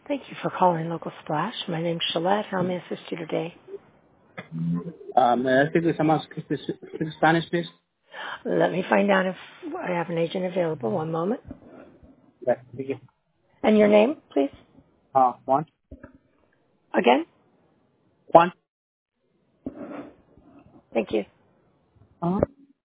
Thank you for calling Local Splash. My name's Shalette. How may I assist you today? May I speak with someone who speaks Spanish, please? Let me find out if I have an agent available. One moment. Yeah, thank you. And your name, please? Juan? Again? Juan? Thank you. Uh-huh.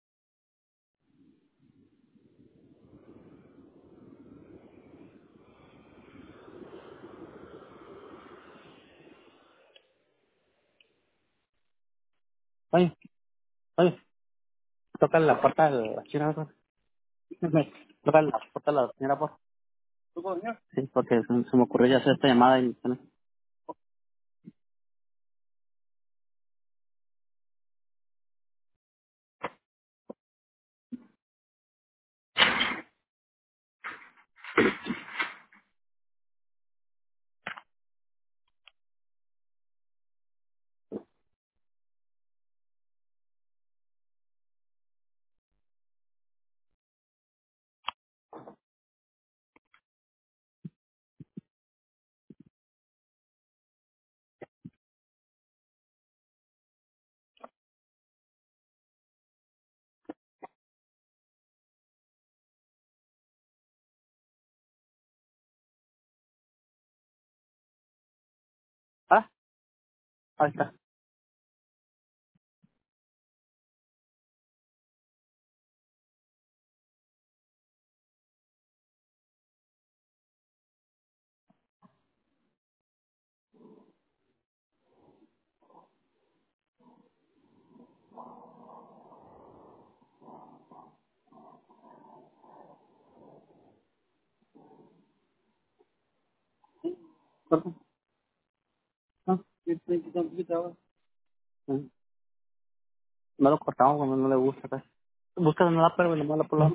Oye, oye, toca la puerta de la señora, por favor. Toca la puerta de la señora, por favor. Sí, porque se me ocurrió ya hacer esta llamada y... Ah, ahí está. Perdón. Ah, sí. No lo cortamos cuando no le gusta, pues. Busca una lápiz y no la por la...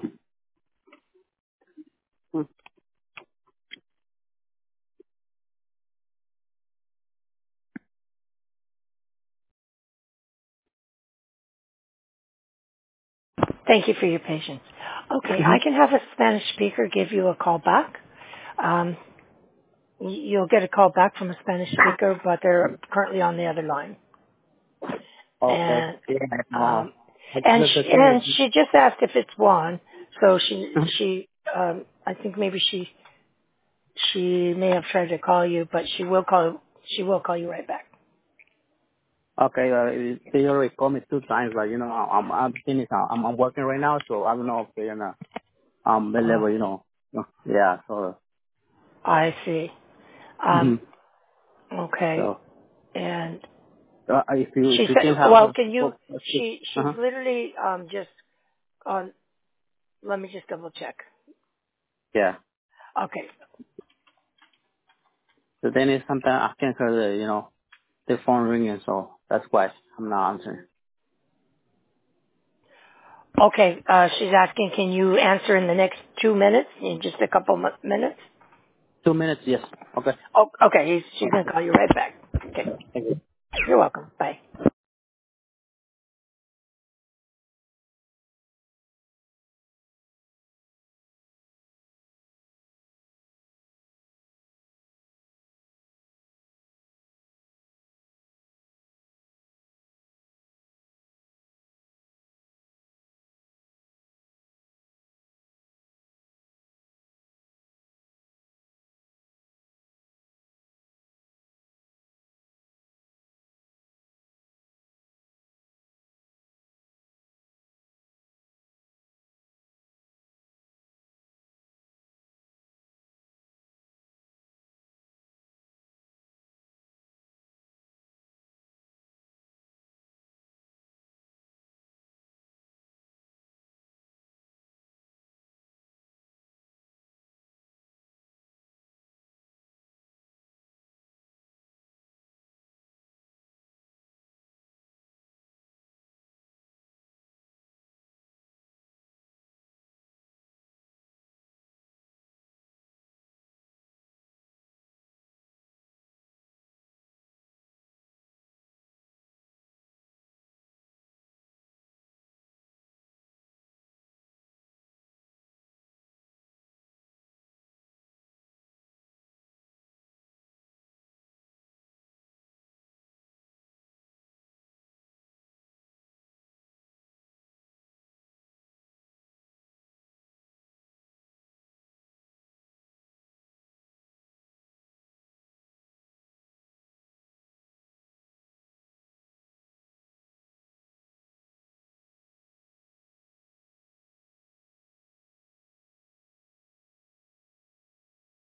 Thank you for your patience. Okay, I can have a Spanish speaker give you a call back. Um, you'll get a call back from a Spanish speaker, but they're currently on the other line. Okay. And Yeah, um, and Let's she just asked if it's Juan, so I think maybe she may have tried to call you, but she will call you right back. Okay, they already called me 2 times, but I'm finished. I'm working right now, so I don't know if they're gonna Oh, available, Yeah, so I see. hmm Okay. so And if you she can said, have well, a can you? She's uh-huh. literally just on. Let me just double check. Yeah. Okay. So then it's sometimes I can't hear the phone ringing, so that's why I'm not answering. Okay. She's asking, can you answer in the next 2 minutes? In just a couple minutes. 2 minutes, yes. Okay. Oh, okay. She's gonna call you right back. Okay. Thank you. You're welcome. Bye.